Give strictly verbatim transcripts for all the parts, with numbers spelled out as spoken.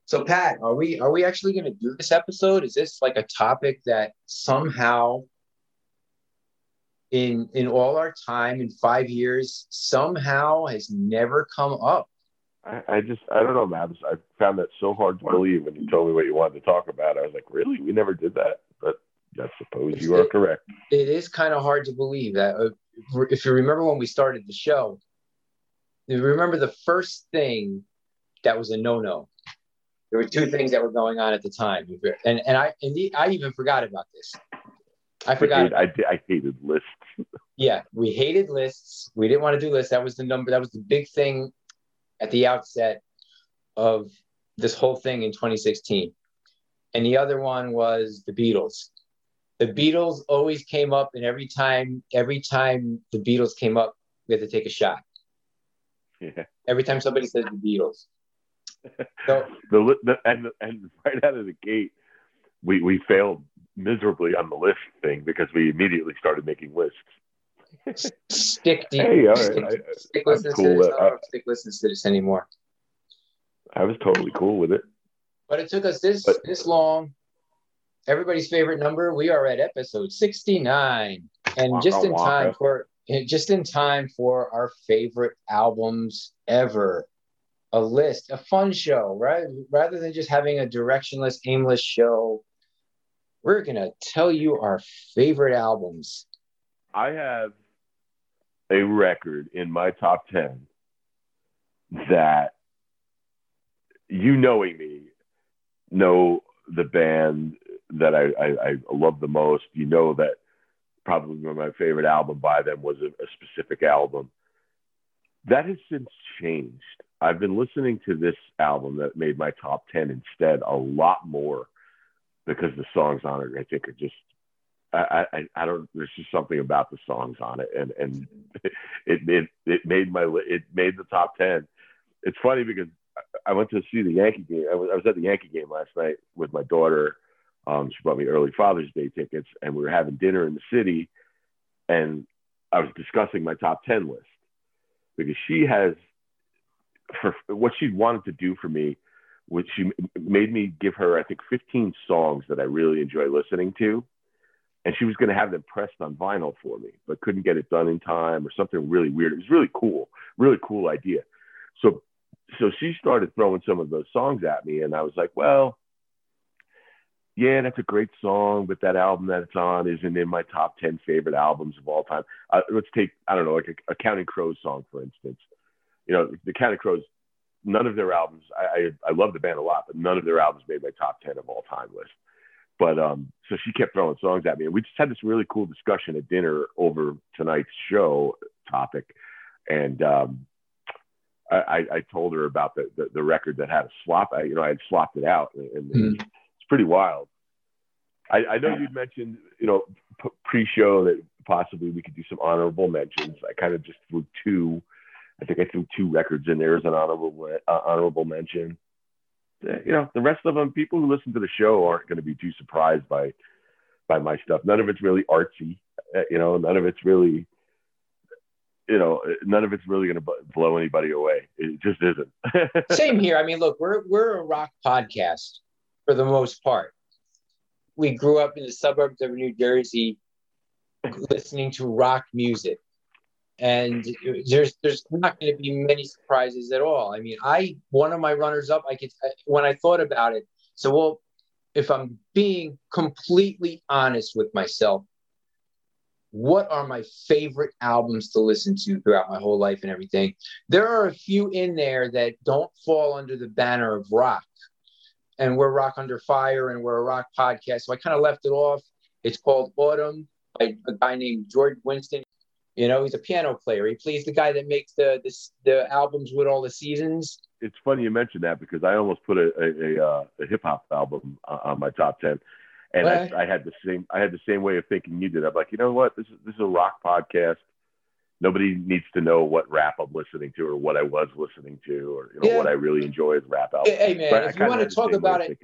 So Pat, are we are we actually going to do this episode? Is this like a topic that somehow in in all our time in five years somehow has never come up? I, I just, I don't know, man. I found that so hard to believe when you told me what you wanted to talk about. I was like, really? We never did that? But I suppose It's, you are it, correct. it is kind of hard to believe that. Uh, if you remember when we started the show, you remember the first thing that was a no-no. There were two things that were going on at the time, and and I indeed I even forgot about this. I We forgot hate, about I, it. I hated lists. Yeah, we hated lists. We didn't want to do lists. That was the number. That was the big thing at the outset of this whole thing in twenty sixteen. And the other one was the Beatles. The Beatles always came up, and every time, every time the Beatles came up, we had to take a shot. Yeah. Every time somebody says the Beatles. So the, the and and right out of the gate, we we failed miserably on the list thing because we immediately started making lists. stick deep. Hey, all Stick, right, I, stick I'm listens cool to this. with I don't know if Stick listens to this anymore. I was totally cool with it. But it took us this But, this long. Everybody's favorite number. We are at episode sixty-nine, and waka just in time waka. for just in time for our favorite albums ever. A list, a fun show, right? Rather than just having a directionless, aimless show, we're gonna tell you our favorite albums. I have a record in my top ten that, you knowing me, know the band that I, I, I love the most. You know that probably my favorite album by them was a, a specific album. That has since changed. I've been listening to this album that made my top ten instead a lot more because the songs on it, I think, are just, I, I, I don't, there's just something about the songs on it. And, and it, it, it made my, it made the top ten. It's funny because I went to see the Yankee game. I was, I was at the Yankee game last night with my daughter. Um, she brought me early Father's Day tickets, and we were having dinner in the city. And I was discussing my top ten list because she has, for what she wanted to do for me, which she made me give her, I think, fifteen songs that I really enjoy listening to. And she was going to have them pressed on vinyl for me, but couldn't get it done in time or something really weird. It was really cool, really cool idea. So, so she started throwing some of those songs at me, and I was like, well, yeah, that's a great song, but that album that it's on isn't in my top ten favorite albums of all time. Uh, let's take, I don't know, like a, a Counting Crows song, for instance. You know, the Counting Crows, none of their albums, I, I, I love the band a lot, but none of their albums made my top ten of all time list. But um, so she kept throwing songs at me, and we just had this really cool discussion at dinner over tonight's show topic. And um, I, I told her about the, the, the record that had a swap. I, you know, I had swapped it out, and mm. it's, it's pretty wild. I, I know you'd mentioned, you know, p- pre-show that possibly we could do some honorable mentions. I kind of just threw two. I think I threw two records in there as an honorable uh, honorable mention. You know, the rest of them, people who listen to the show aren't going to be too surprised by by my stuff. None of it's really artsy. You know, none of it's really, you know, none of it's really going to blow anybody away. It just isn't. Same here. I mean, look, we're we're a rock podcast for the most part. We grew up in the suburbs of New Jersey listening to rock music. And there's there's not going to be many surprises at all. I mean, I one of my runners up, I could when I thought about it. So, well, if I'm being completely honest with myself, what are my favorite albums to listen to throughout my whole life and everything? There are a few in there that don't fall under the banner of rock, and we're Rock Under Fire, and we're a rock podcast. So I kind of left it off. It's called Autumn by a guy named George Winston. You know, he's a piano player. He plays the guy that makes the the, the albums with all the seasons. It's funny you mentioned that because I almost put a a, a, a hip hop album on my top ten, and well, I, I had the same I had the same way of thinking you did. I'm like, you know what, this is this is a rock podcast. Nobody needs to know what rap I'm listening to or what I was listening to or you know yeah. what I really enjoy as rap albums. Hey man, but if you want to talk about it,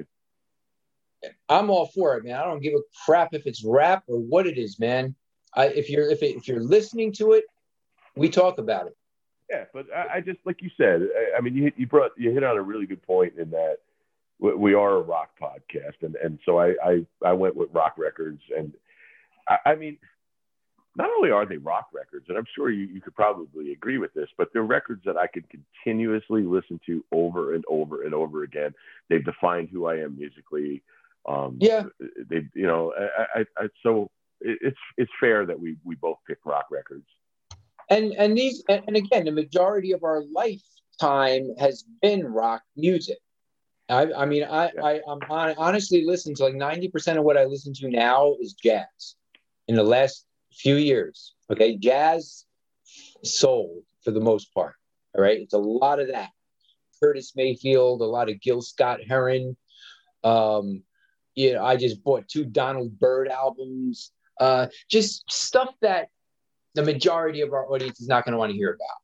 I'm all for it, man. I don't give a crap if it's rap or what it is, man. I, if you're if it, if you're listening to it, we talk about it. Yeah, but I, I just like you said. I, I mean, you you brought you hit on a really good point in that we are a rock podcast, and and so I I, I went with rock records, and I, I mean, not only are they rock records, and I'm sure you, you could probably agree with this, but they're records that I could continuously listen to over and over and over again. They've defined who I am musically. Um, Yeah. They, you know, I, I, I so it's it's fair that we we both pick rock records. And and these and, and again, the majority of our lifetime has been rock music. I, I mean, I, Yeah. I, I'm on, honestly listening to like ninety percent of what I listen to now is jazz in the last few years. Okay. Jazz, soul for the most part. All right. It's a lot of that. Curtis Mayfield, a lot of Gil Scott-Heron. Um, you know, I just bought two Donald Byrd albums. Uh, just stuff that the majority of our audience is not going to want to hear about.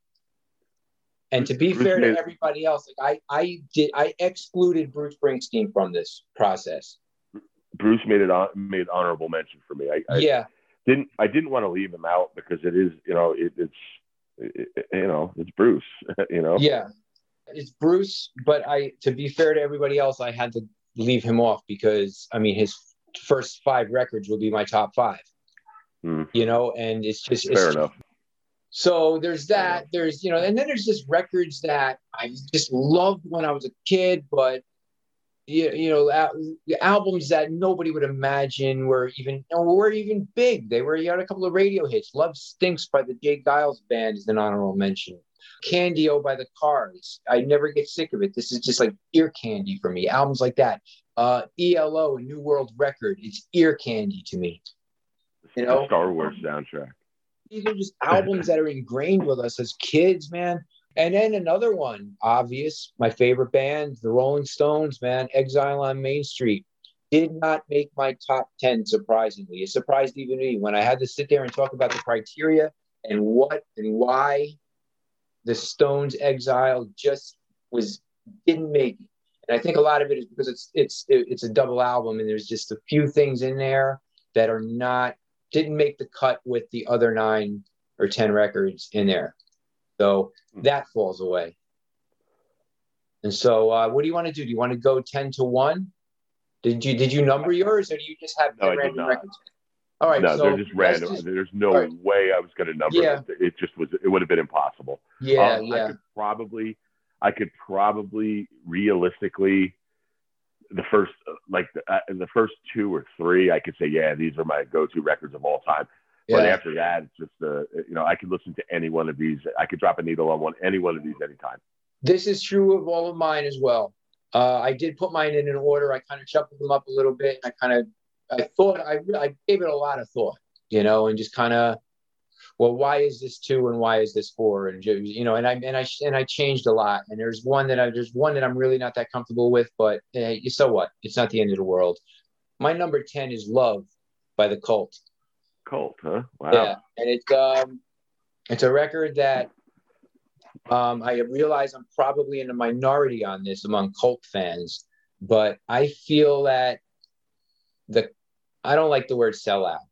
And to be Bruce fair made, to everybody else, like I, I did, I excluded Bruce Springsteen from this process. Bruce made it on, made honorable mention for me. I, I yeah, didn't, I didn't want to leave him out because it is, you know, it, it's, it, you know, it's Bruce. You know. Yeah, it's Bruce. But I, to be fair to everybody else, I had to leave him off because I mean his first five records will be my top five. Hmm. You know, and it's just fair it's, enough. So there's that, there's, you know, and then there's just records that I just loved when I was a kid, but, you, you know, al- albums that nobody would imagine were even, or were even big. They were, you had a couple of radio hits. Love Stinks by the Jay Giles Band is an honorable mention. Candy-O by the Cars. I never get sick of it. This is just like ear candy for me. Albums like that. Uh, E L O, a New World Record. It's ear candy to me. You know? The Star Wars soundtrack. These are just albums that are ingrained with us as kids, man. And then another one, obvious, my favorite band, the Rolling Stones, man, Exile on Main Street, did not make my top ten, surprisingly. It surprised even me when I had to sit there and talk about the criteria and what and why the Stones Exile just was didn't make it. And I think a lot of it is because it's it's it's a double album and there's just a few things in there that are not didn't make the cut with the other nine or ten records in there. So that falls away. And so uh, what do you want to do? Do you want to go ten to one? Did you did you number yours or do you just have no, random records? All right. No, so they're just random. just, There's no right. way I was going to number yeah. it. It just was, it would have been impossible. Yeah, um, yeah. I could probably, I could probably realistically, the first, like the, uh, the first two or three, I could say, yeah, these are my go-to records of all time. Yeah. But after that, it's just, uh, you know, I could listen to any one of these. I could drop a needle on one, any one of these anytime. This is true of all of mine as well. Uh, I did put mine in an order. I kind of shuffled them up a little bit. I kind of, I thought, I, I gave it a lot of thought, you know, and just kind of, well, why is this two and why is this four? And, you know, and I, and I, and I changed a lot. And there's one that I, there's one that I'm really not that comfortable with, but eh, so what? It's not the end of the world. My number ten is Love by the Cult. Cult, huh? Wow. Yeah. And it's, um, it's a record that, Um, I realize I'm probably in a minority on this among Cult fans, but I feel that the I don't like the word sellout.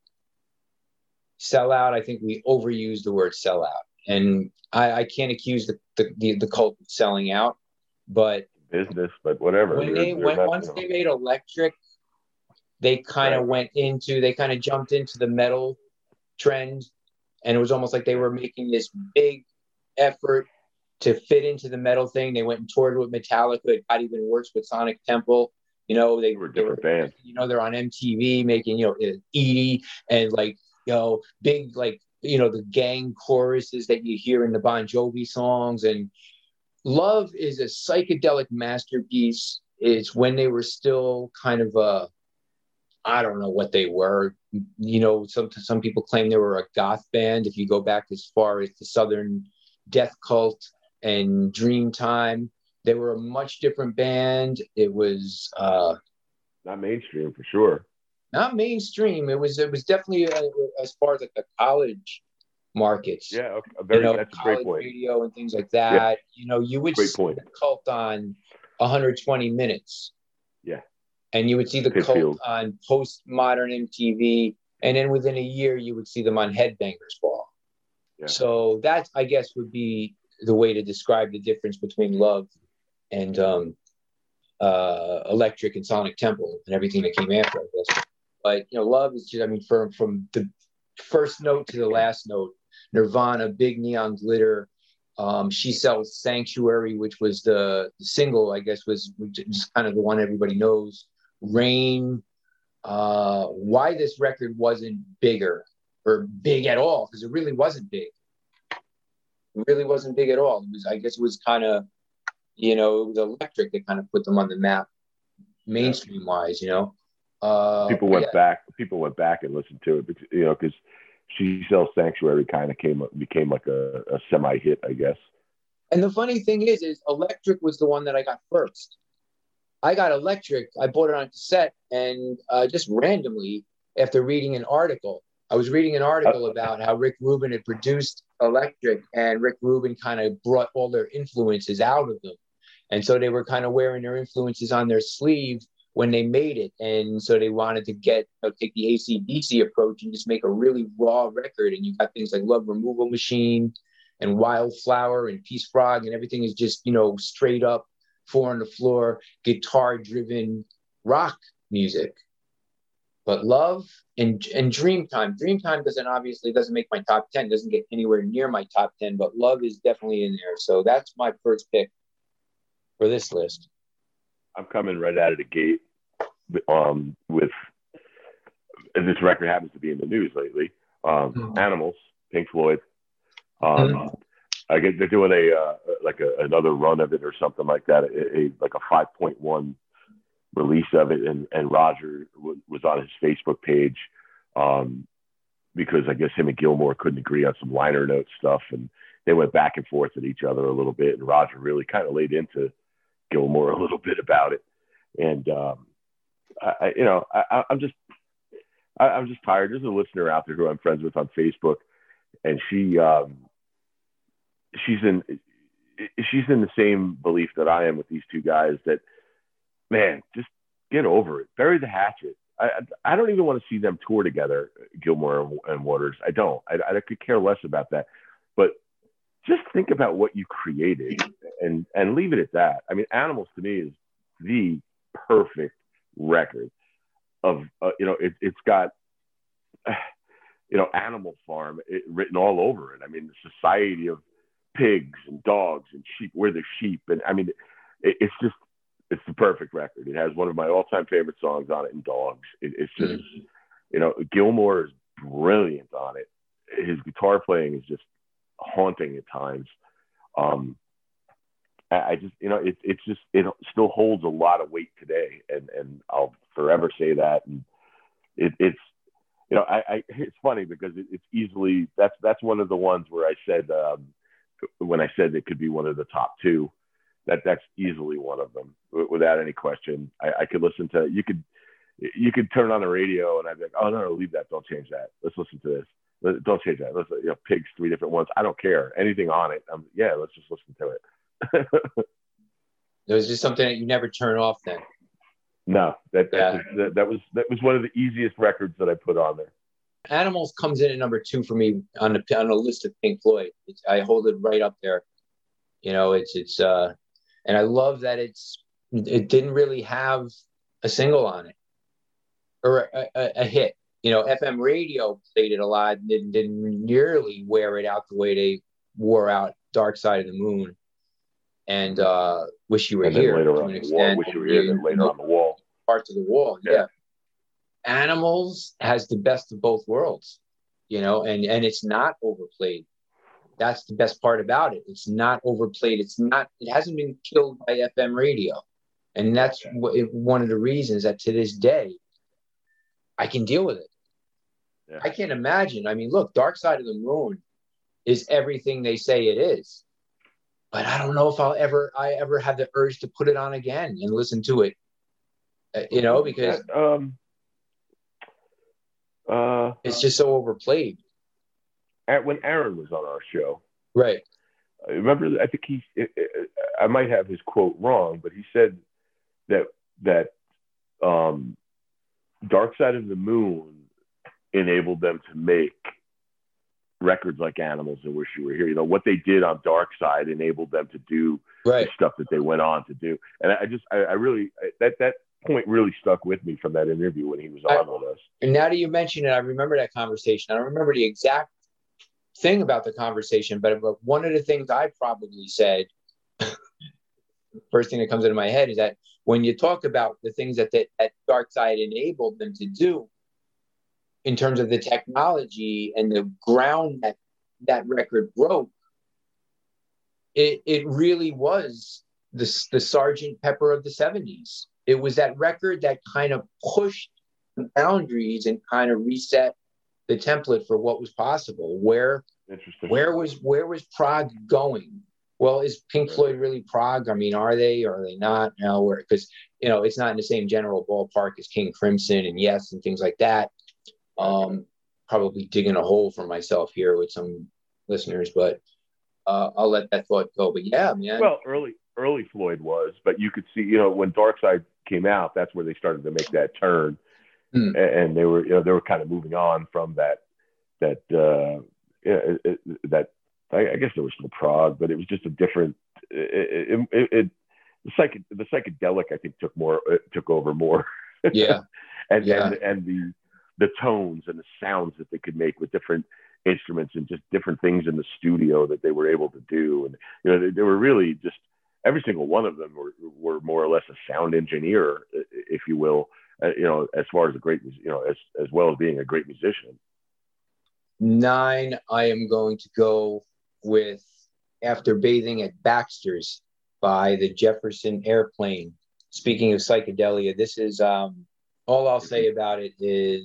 Sellout, I think we overuse the word sellout, and I, I can't accuse the, the the the Cult of selling out, but business, but whatever. When they're, they they're when not, once you know. they made Electric, they kind of Right. went into they kind of jumped into the metal trend, and it was almost like they were making this big effort to fit into the metal thing. They went and toured with Metallica. It got even worse with Sonic Temple. You know, they, They were they different bands. You know, they're on M T V making, you know, Edie and like, you know, big, like, you know, the gang choruses that you hear in the Bon Jovi songs. And Love is a psychedelic masterpiece. It's when they were still kind of, uh, I don't know what they were. You know, some, some people claim they were a goth band. If you go back as far as the Southern Death Cult and Dreamtime, they were a much different band. It was uh, not mainstream for sure. Not mainstream. It was it was definitely uh, as far as like the college markets. Yeah, a very, you know, that's a great point. Radio and things like that. Yeah. You know, you would Great see point. the Cult on one hundred twenty minutes. Yeah. And you would see the Pittsfield. Cult on postmodern M T V, and then within a year you would see them on Headbangers Ball. Yeah. So that, I guess, would be the way to describe the difference between Love and um uh, Electric and Sonic Temple and everything that came after, I guess. But you know, Love is just, I mean, from from the first note to the last note, Nirvana, Big Neon Glitter. Um, she Sells Sanctuary, which was the, the single, I guess, was just kind of the one everybody knows. Rain. Uh, why this record wasn't bigger or big at all, because it really wasn't big. It really wasn't big at all. It was, I guess, it was kind of, you know, it was Electric that kind of put them on the map, mainstream wise. You know, uh, people went yeah. back. People went back and listened to it, because, you know, because She Sells Sanctuary kind of came became like a, a semi hit, I guess. And the funny thing is, is Electric was the one that I got first. I got Electric. I bought it on cassette, and uh, just randomly, after reading an article, I was reading an article about how Rick Rubin had produced Electric, and Rick Rubin kind of brought all their influences out of them. And so they were kind of wearing their influences on their sleeve when they made it. And so they wanted to get, you know, take the A C D C approach and just make a really raw record. And you got things like Love Removal Machine and Wildflower and Peace Frog, and everything is just, you know, straight up, four on the floor, guitar-driven rock music. But Love and, and Dreamtime. Dreamtime doesn't obviously doesn't make my top ten, doesn't get anywhere near my top ten, but Love is definitely in there. So that's my first pick for this list. I'm coming right out of the gate um, with, and this record happens to be in the news lately, um, mm-hmm. Animals, Pink Floyd. Um, mm-hmm. I get they're doing a uh, like a, another run of it or something like that, a, a like a five point one release of it, and and Roger w- was on his Facebook page um, because I guess him and Gilmour couldn't agree on some liner note stuff, and they went back and forth at each other a little bit, and Roger really kind of laid into Gilmour a little bit about it, and um, I, I you know I, I'm just I, I'm just tired. There's a listener out there who I'm friends with on Facebook, and she. Um, she's in she's in the same belief that I am with these two guys, that, man, just get over it. Bury the hatchet. I I don't even want to see them tour together, Gilmour and Waters. I don't. I, I could care less about that. But just think about what you created and, and leave it at that. I mean, Animals to me is the perfect record of, uh, you know, it, it's got, uh, you know, Animal Farm it, written all over it. I mean, the society of pigs and dogs and sheep, we're the sheep. And I mean, it, it's just, it's the perfect record. It has one of my all-time favorite songs on it, in Dogs. It, it's just, mm-hmm. you know, Gilmour is brilliant on it. His guitar playing is just haunting at times. Um, I, I just, you know, it, it's just, it still holds a lot of weight today. And, and I'll forever say that. And it, it's, you know, I, I it's funny because it, it's easily, that's, that's one of the ones where I said, um, when I said it could be one of the top two, that that's easily one of them without any question. I, I could listen to, you could, you could turn on the radio and I'd be like, oh no, no, leave that. Don't change that. Let's listen to this. Don't change that. Let's, you know, Pigs, three different ones. I don't care. Anything on it. Um, yeah, let's just listen to it. It was just something that you never turn off then. No, that, yeah. that, that, that was, that was one of the easiest records that I put on there. Animals comes in at number two for me on the on the list of Pink Floyd. It's, I hold it right up there. You know, it's it's uh, and I love that it's it didn't really have a single on it or a, a, a hit. You know, F M radio played it a lot, and didn't didn't nearly wear it out the way they wore out Dark Side of the Moon and uh, Wish You Were and then Here later to on an the extent. wall. Wish You Were Here. Then later on the Wall. Parts of the Wall, yeah. yeah. Animals has the best of both worlds, you know, and, and it's not overplayed. That's the best part about it. It's not overplayed. It's not, it hasn't been killed by F M radio. And that's w- one of the reasons that to this day, I can deal with it. Yeah. I can't imagine. I mean, look, Dark Side of the Moon is everything they say it is. But I don't know if I'll ever, I ever have the urge to put it on again and listen to it, uh, you know, because... Um... Uh, it's just so overplayed. When Aaron was on our show, right? I remember, I think he, I might have his quote wrong, but he said that that um, Dark Side of the Moon enabled them to make records like Animals and Wish You Were Here. You know, what they did on Dark Side enabled them to do right. the stuff that they went on to do. And I just, I, I really, that, that point really stuck with me from that interview when he was on I, with us. And now that you mention it, I remember that conversation. I don't remember the exact thing about the conversation, but one of the things I probably said, first thing that comes into my head is that when you talk about the things that that, that Dark Side enabled them to do in terms of the technology and the ground that that record broke, it it really was the, the Sergeant Pepper of the seventies. It was that record that kind of pushed the boundaries and kind of reset the template for what was possible. Where, where was where was prog going? Well, is Pink Floyd really prog? I mean, are they or are they not? No, because you know it's not in the same general ballpark as King Crimson and Yes and things like that. Um, probably digging a hole for myself here with some listeners, but uh, I'll let that thought go. But yeah, man. Well, early early Floyd was, but you could see, you know, when Dark Side came out, that's where they started to make that turn, hmm. and they were, you know, they were kind of moving on from that that uh, it, it, that. I, I guess there was still prog, but it was just a different. It, it, it the psych the psychedelic I think took more uh, took over more. Yeah, and yeah. and and the the tones and the sounds that they could make with different instruments and just different things in the studio that they were able to do, and you know they, they were really just every single one of them were were more or less a sound engineer, if you will. Uh, you know, as far as a great, you know, as as well as being a great musician. Nine, I am going to go with After Bathing at Baxter's by the Jefferson Airplane. Speaking of psychedelia, this is um, all I'll say about it is,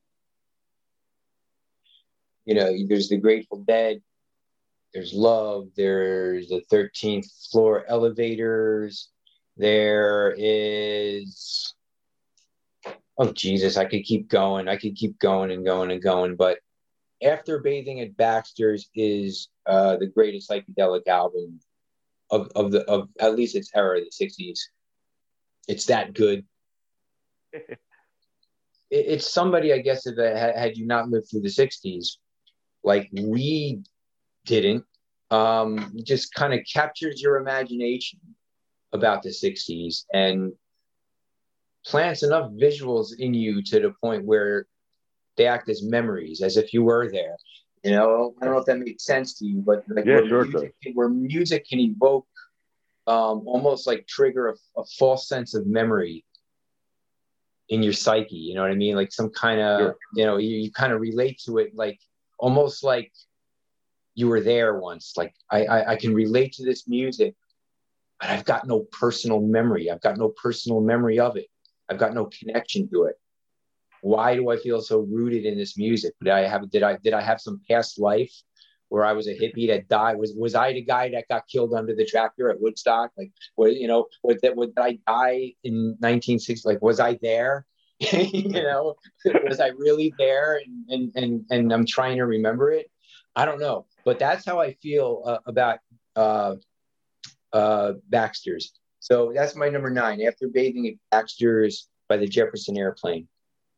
you know, there's the Grateful Dead, there's Love, there's the thirteenth Floor Elevators, there is, oh Jesus, I could keep going, I could keep going and going and going, but After Bathing at Baxter's is uh, the greatest psychedelic album of, of the of at least its era, the sixties. It's that good. it, it's somebody, I guess, if it, had you not lived through the sixties, like we didn't, um, just kind of captures your imagination about the sixties and plants enough visuals in you to the point where they act as memories, as if you were there. You know, I don't know if that makes sense to you, but like yeah, where, sure music, where music can evoke, um, almost like trigger a, a false sense of memory in your psyche. You know what I mean? Like some kind of, sure. you know, you, you kind of relate to it, like almost like you were there once. Like I, I, I can relate to this music, but I've got no personal memory. I've got no personal memory of it. I've got no connection to it. Why do I feel so rooted in this music? Did I have did I did I have some past life where I was a hippie that died? Was was I the guy that got killed under the tractor at Woodstock? Like, what you know, was that would I die in nineteen sixty? Like, was I there? you know, was I really there? And, and and and I'm trying to remember it. I don't know, but that's how I feel uh, about uh, uh, Baxter's. So that's my number nine. After Bathing at Baxter's by the Jefferson Airplane.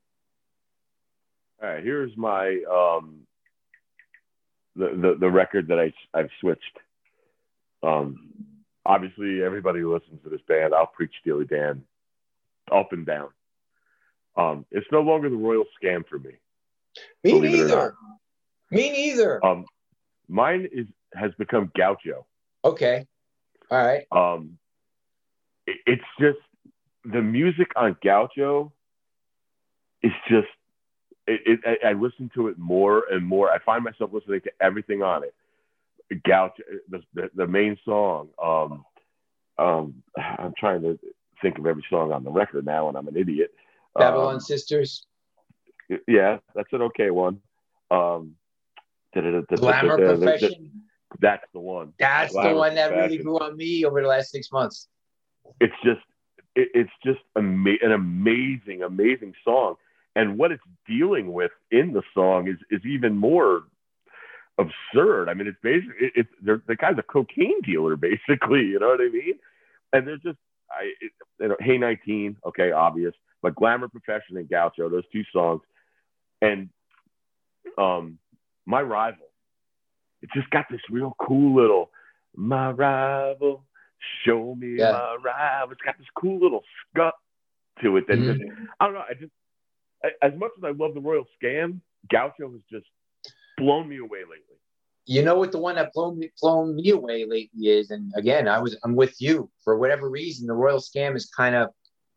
All right, here's my um, the, the the record that I I've switched. Um, obviously, everybody who listens to this band, I'll preach Steely Dan up and down. Um, it's no longer the Royal Scam for me. Me neither. Me neither. Um, mine is has become Gaucho. Okay. All right. Um, it, it's just the music on Gaucho is just. It, it, I listen to it more and more. I find myself listening to everything on it. Gaucho, the, the, the main song. Um, um, I'm trying to think of every song on the record now, and I'm an idiot. Babylon um, Sisters. Yeah, that's an okay one. Um, Glamour Profession. That's the one. That's Glamour the one that Profession. really grew on me over the last six months. It's just, it, it's just ama- an amazing, amazing song. And what it's dealing with in the song is is even more absurd. I mean, it's basically it, it's the guy's a cocaine dealer, basically. You know what I mean? And there's just I, it, you know, Hey nineteen, okay, obvious, but Glamour Profession and Gaucho, those two songs, and um, My Rival. it just got this real cool little my rival, show me Yeah. my rival. It's got this cool little scut to it that Mhm. just, I don't know. I just, as much as I love the Royal Scam, Gaucho has just blown me away lately. You know what the one that blown me, blown me away lately is, and again, I was I'm with you for whatever reason. The Royal Scam is kind of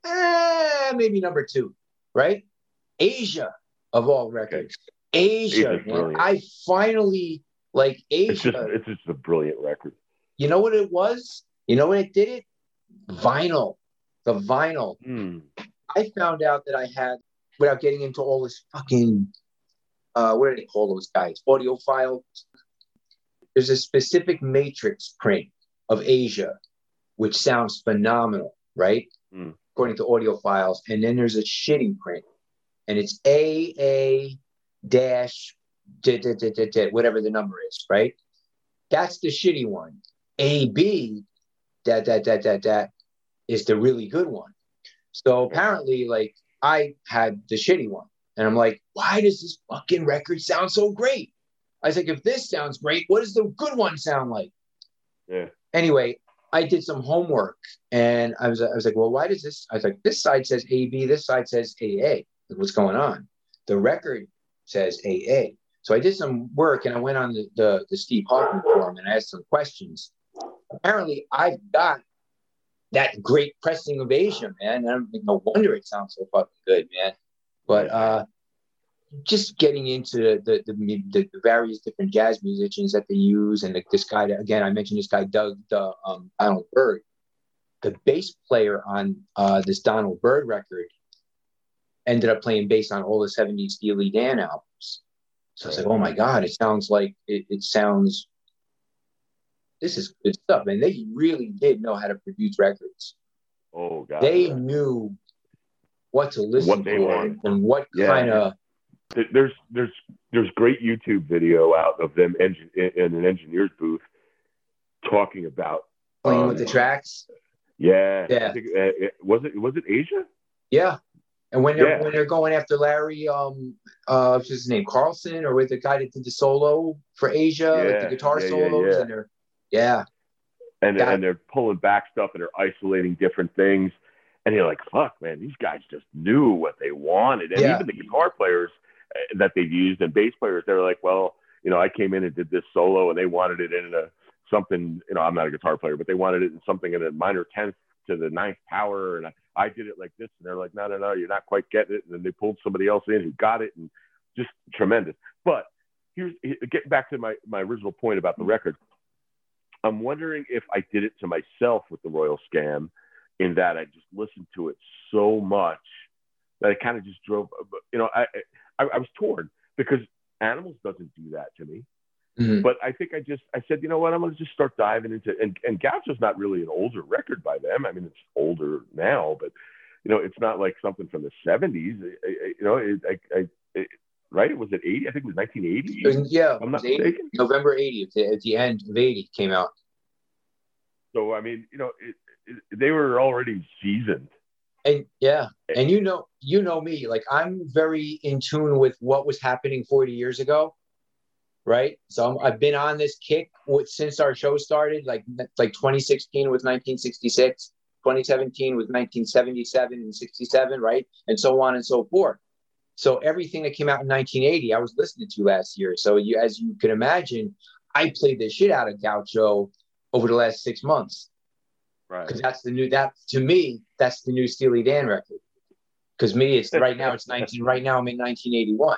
eh, maybe number two, right? Asia of all records, Asia. Asia's Man. brilliant. I finally like It's just, Asia. it's just a brilliant record. You know what it was? You know what it did it? Vinyl, the vinyl. Mm. I found out that I had, without getting into all this fucking, uh, what do they call those guys? Audiophile. There's a specific matrix print of Asia, which sounds phenomenal, right? Mm. According to audiophiles. And then there's a shitty print, and it's A A dash whatever the number is, right? That's the shitty one. A B that that that that that is the really good one. So apparently, like, I had the shitty one, and I'm like, why does this fucking record sound so great? I was like, if this sounds great, what does the good one sound like? Yeah. Anyway, I did some homework, and I was I was like, well, why does this? I was like, this side says A B, this side says A A. Like, what's going on? The record says A A. So I did some work, and I went on the the, the Steve Hoffman forum, and I asked some questions. Apparently, I've got that great pressing of Asia, man. And no wonder it sounds so fucking good, man. But uh, just getting into the the, the the various different jazz musicians that they use, and the, this guy, again, I mentioned this guy, Doug the, um, Donald Byrd, the bass player on uh, this Donald Byrd record, ended up playing bass on all the seventies Steely Dan albums. So I was like, oh my God, it sounds like, it, it sounds, this is good stuff. And they really did know how to produce records. Oh, God. They knew what to listen What they for wanted. and what Yeah. kind of. There's there's there's great YouTube video out of them engin- in an engineer's booth talking about Playing um, with the tracks. Yeah. Yeah. I think, uh, it, was it was it Asia? Yeah. And when they're Yeah. when they're going after Larry, um, uh, what's his name, Carlson, or with the guy that did the solo for Asia, Yeah. like the guitar yeah, solos, yeah, yeah. and they're, yeah. And That- and they're pulling back stuff and they're isolating different things, and you're like, fuck, man, these guys just knew what they wanted. And Yeah. even the guitar players uh, that they've used and bass players, they're like, well, you know, I came in and did this solo, and they wanted it in a something. You know, I'm not a guitar player, but they wanted it in something in a minor tenth to the ninth power, and I, I did it like this, and they're like, no, no, no, you're not quite getting it. And then they pulled somebody else in who got it, and just tremendous. But here's getting back to my my original point about the record. I'm wondering if I did it to myself with the Royal Scam, in that I just listened to it so much that I kind of just drove. You know, I, I I was torn because Animals doesn't do that to me. Mhm. But I think I just, I said, you know what, I'm going to just start diving into, and, and Gaucho's not really an older record by them. I mean, it's older now, but, you know, it's not like something from the seventies, you know, it, I, I, it, right? It was at eighty, I think it was nineteen eighty. It was- yeah, I'm not it was eighty, mistaken. November eightieth, at the end of eighty came out. So, I mean, you know, it, it, they were already seasoned. And yeah, and you know, you know me, like I'm very in tune with what was happening forty years ago, right? So I'm, I've been on this kick with, since our show started, like like twenty sixteen with nineteen sixty-six, twenty seventeen with nineteen seventy-seven and sixty-seven, right? And so on and so forth. So everything that came out in nineteen eighty, I was listening to last year. So you, as you can imagine, I played the shit out of Gaucho over the last six months. Right. Because that's the new, that to me, that's the new Steely Dan record. Because me, it's right now, it's nineteen, right now I'm in nineteen eighty-one.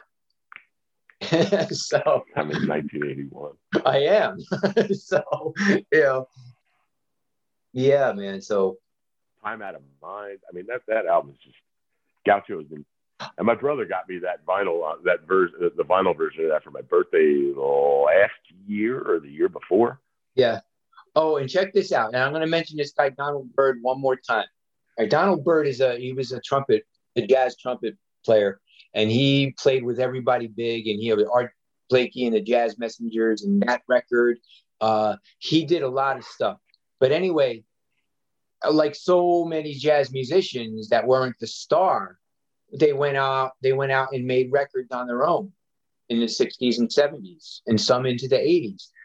So I'm in nineteen eighty-one. I am. So, you know, yeah, man. So Time Out of Mind. I mean, that, that album is just, Gaucho has been, and my brother got me that vinyl, uh, that version, the vinyl version of that for my birthday last year or the year before. yeah. Oh, and check this out. And I'm going to mention this guy, Donald Byrd, one more time. All right, Donald Byrd is a, he was a trumpet, a jazz trumpet player, and he played with everybody big, and he was Art Blakey and the Jazz Messengers and that record. Uh, he did a lot of stuff. But anyway, like so many jazz musicians that weren't the star, they went out, they went out and made records on their own in the sixties and seventies, and some into the eighties.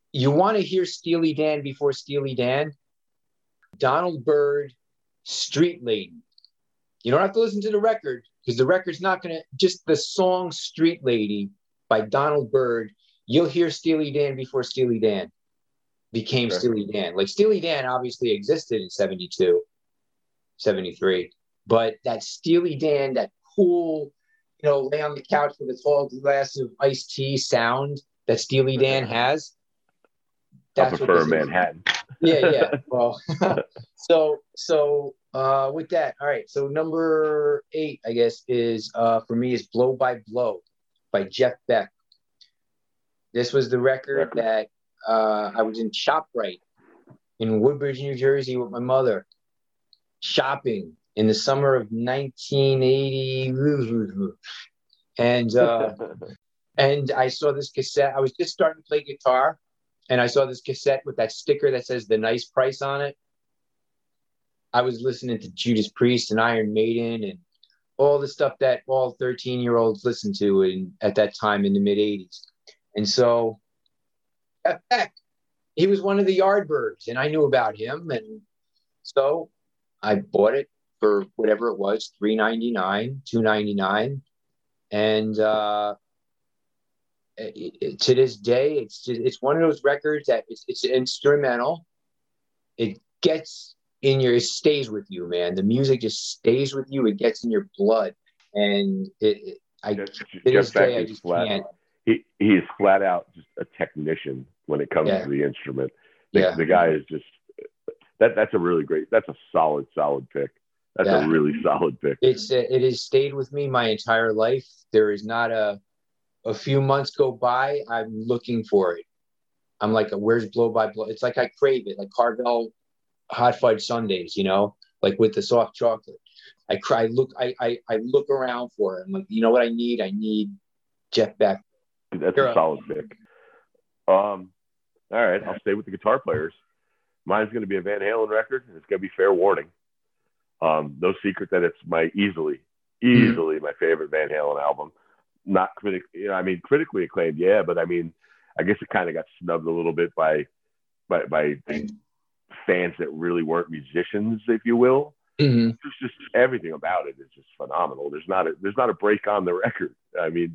you want to hear Steely Dan before Steely Dan? Donald Byrd, Street Lady. You don't have to listen to the record because the record's not going to, just the song Street Lady by Donald Byrd, you'll hear Steely Dan before Steely Dan became sure. Steely Dan. Like Steely Dan obviously existed in seventy-two, seventy-three, but that Steely Dan, that cool, you know, lay on the couch with a tall glass of iced tea sound that Steely Dan has. That's I prefer Manhattan. yeah, yeah. Well, so so uh, with that, all right. So number eight, I guess, is uh, for me is "Blow by Blow" by Jeff Beck. This was the record, record. that uh, I was in ShopRite in Woodbridge, New Jersey, with my mother, shopping in the summer of nineteen eighty, and uh, and I saw this cassette. I was just starting to play guitar. And I saw this cassette with that sticker that says the nice price on it. I was listening to Judas Priest and Iron Maiden and all the stuff that all thirteen-year-olds listened to in, at that time in the mid-eighties. And so, Beck, he was one of the Yardbirds, and I knew about him. And so I bought it for whatever it was, three ninety-nine, two ninety-nine. And uh, It, it, to this day, it's just, it's one of those records that it's, it's instrumental. It gets in your, it stays with you, man. The music just stays with you. It gets in your blood, and it. it I just, to this day, I just flat, can't. He he is flat out just a technician when it comes yeah. to the instrument. The, yeah. the guy is just that. That's a really great. That's a solid, solid pick. That's yeah. a really solid pick. It's it has stayed with me my entire life. There is not a. A few months go by, I'm looking for it. I'm like, where's Blow by Blow? It's like I crave it, like Carvel hot fudge sundaes, you know, like with the soft chocolate. I cry, look, I, I, I look around for it. I'm like, you know what I need? I need Jeff Beck. That's You're a solid pick. Um, all right, I'll stay with the guitar players. Mine's going to be a Van Halen record, and it's going to be Fair Warning. Um, no secret that it's my easily, easily mm-hmm. my favorite Van Halen album. Not critic, you know, I mean, critically acclaimed, yeah, but I mean, I guess it kind of got snubbed a little bit by, by, by fans that really weren't musicians, if you will. Mm-hmm. It's just everything about it is just phenomenal. There's not a, there's not a break on the record. I mean,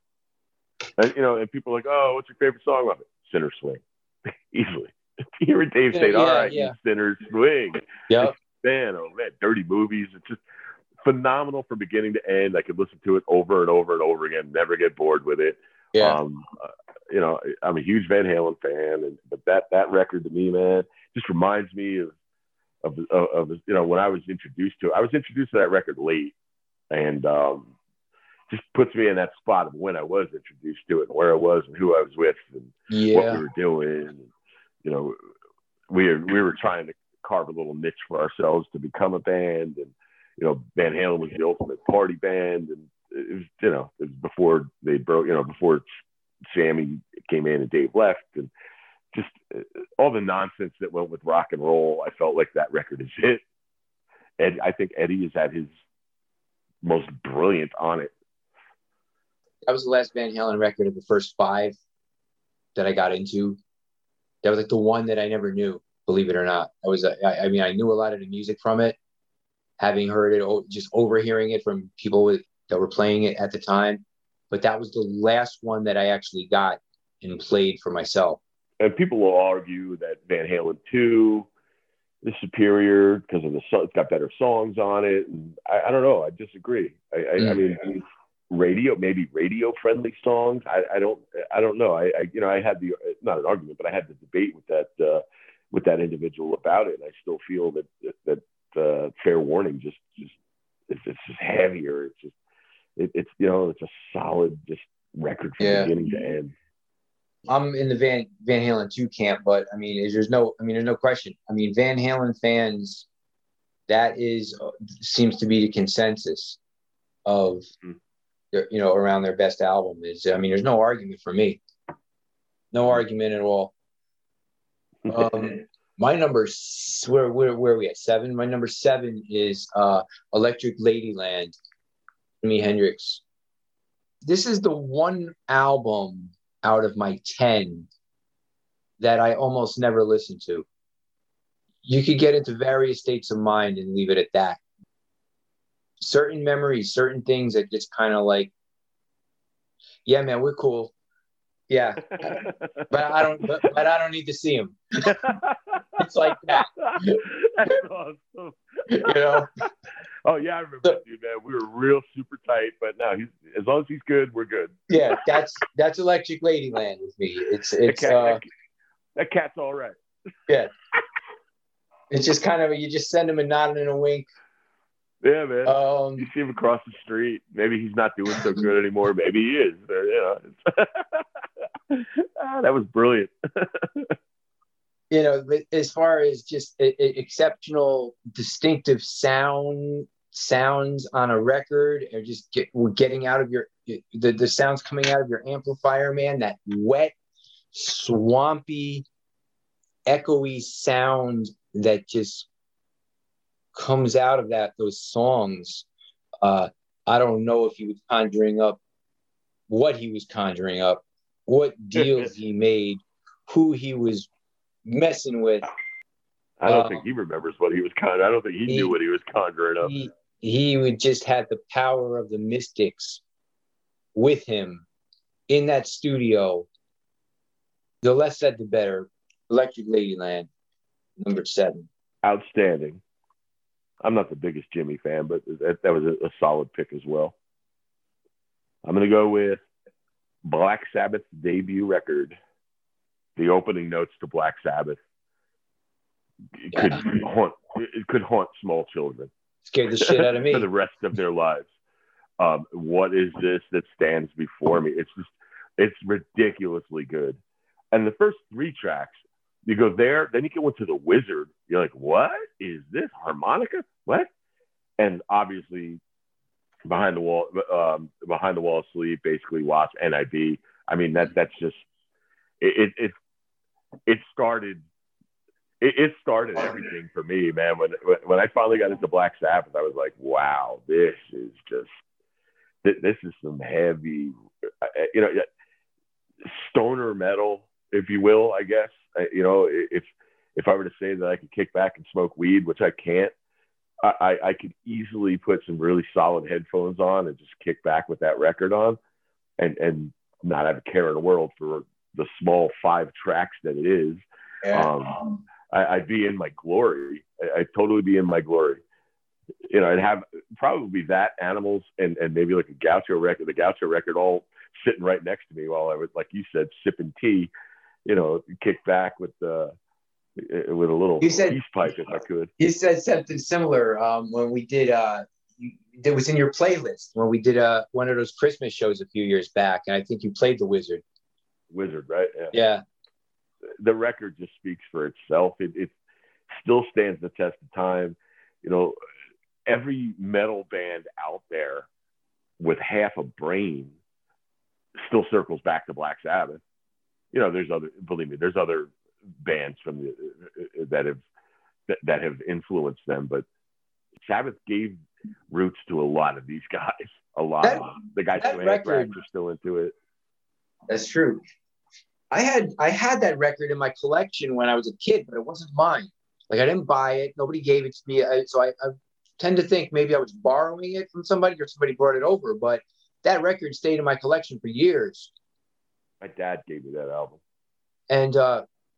and, you know, and people are like, oh, what's your favorite song of it? Sinner Swing, easily. You hear Dave say, yeah, all right, yeah. Sinner Swing. Yep. Man, oh man, Dirty Movies. It's just phenomenal from beginning to end. I could listen to it over and over and over again, never get bored with it. Yeah. Um, uh, you know, I'm a huge Van Halen fan, and but that that record to me, man, just reminds me of of, of, of you know when I was introduced to it. I was introduced to that record late, and um, just puts me in that spot of when I was introduced to it, and where I was, and who I was with, and yeah. what we were doing. And, you know, we were, we were trying to carve a little niche for ourselves to become a band, and you know, Van Halen was the ultimate party band, and it was, you know, it was before they broke, you know, before Sammy came in and Dave left, and just uh, all the nonsense that went with rock and roll. I felt like that record is it. And I think Eddie is at his most brilliant on it. That was the last Van Halen record of the first five that I got into. That was like the one that I never knew, believe it or not. I was, I, I mean, I knew a lot of the music from it, having heard it, just overhearing it from people with, that were playing it at the time. But that was the last one that I actually got and played for myself. And people will argue that Van Halen two is superior because of the it's got better songs on it. And I, I don't know. I disagree. I, I, mm. I mean, radio, maybe radio friendly songs. I, I don't, I don't know. I, I, you know, I had the, not an argument, but I had the debate with that, uh, with that individual about it. And I still feel that, that, that Uh, Fair Warning just just it's, it's just heavier. It's just it, it's you know it's a solid just record from yeah. beginning to end. I'm in the Van Van Halen two camp, but I mean there's no I mean there's no question. I mean Van Halen fans, that is uh, seems to be the consensus of mm. their, you know around their best album is. I mean there's no argument for me, no argument at all. Um, My number, where, where, where are we at? Seven? My number seven is uh, Electric Ladyland, Jimi Hendrix. This is the one album out of my ten that I almost never listen to. You could get into various states of mind and leave it at that. Certain memories, certain things that just kind of like, yeah, man, we're cool. Yeah, but I don't. But, but I don't need to see him. It's like that. That's awesome. You know. Oh yeah, I remember so, that dude, man. We were real super tight, but no, he's as long as he's good, we're good. Yeah, that's that's Electric Ladyland with me. It's it's that, cat, uh, that, that cat's all right. Yeah. It's just kind of you just send him a nod and a wink. Yeah, man. Um, you see him across the street. Maybe he's not doing so good anymore. Maybe he is. But, you know, ah, that was brilliant. You know, but as far as just a, a exceptional, distinctive sound sounds on a record, or just get, getting out of your the the sounds coming out of your amplifier, man. That wet, swampy, echoey sound that just comes out of that those songs. uh I don't know if he was conjuring up what he was conjuring up, what deals he made, who he was messing with. I don't um, think he remembers what he was conjuring. I don't think he, he knew what he was conjuring up. He, he would just had the power of the mystics with him in that studio. The less said, the better. Electric Ladyland, number seven. Outstanding. I'm not the biggest Jimmy fan, but that, that was a, a solid pick as well. I'm going to go with Black Sabbath's debut record, the opening notes to Black Sabbath. It yeah. could haunt. It could haunt small children. Scared the shit out of me for the rest of their lives. Um, what is this that stands before me? It's just, it's ridiculously good. And the first three tracks, you go there, then you go into the Wizard. You're like, what is this? Harmonica? What? And obviously, behind the wall, um, behind the wall of sleep, basically Wasp, N I B. I mean, that that's just it. It it, it started. It, it started everything for me, man. When when I finally got into Black Sabbath, I was like, wow, this is just this, this is some heavy, you know, stoner metal, if you will, I guess. You know, if if I were to say that I could kick back and smoke weed, which I can't, I, I could easily put some really solid headphones on and just kick back with that record on and, and not have a care in the world for the small five tracks that it is. Yeah. Um, I, I'd be in my glory. I, I'd totally be in my glory. You know, I'd have probably that, Animals, and, and maybe like a Gaucho record, the Gaucho record all sitting right next to me while I was, like you said, sipping tea. You know, kick back with the uh, with a little you said, peace pipe if I could. You said something similar um, when we did. Uh, you, it was in your playlist when we did uh, one of those Christmas shows a few years back, and I think you played the Wizard. Wizard, right? Yeah. Yeah. The record just speaks for itself. It, it still stands the test of time. You know, every metal band out there with half a brain still circles back to Black Sabbath. You know, there's other, believe me, there's other bands from the, uh, that have that, that have influenced them, but Sabbath gave roots to a lot of these guys. A lot that, of them. The guys who Anthrax are still into it. That's true. I had I had that record in my collection when I was a kid, but it wasn't mine. Like I didn't buy it. Nobody gave it to me. I, so I, I tend to think maybe I was borrowing it from somebody or somebody brought it over. But that record stayed in my collection for years. My dad gave me that album. And uh,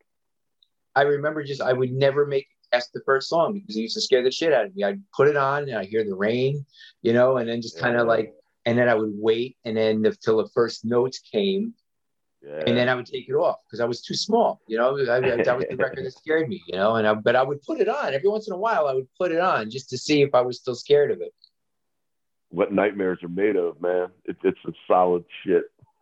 I remember just, I would never make it past the first song because it used to scare the shit out of me. I'd put it on and I'd hear the rain, you know, and then just kind of yeah. like, and then I would wait and then the, till the first notes came yeah. and then I would take it off because I was too small, you know, I, I, that was the record that scared me, you know, and I, but I would put it on every once in a while. I would put it on just to see if I was still scared of it. What nightmares are made of, man. It, it's some solid shit.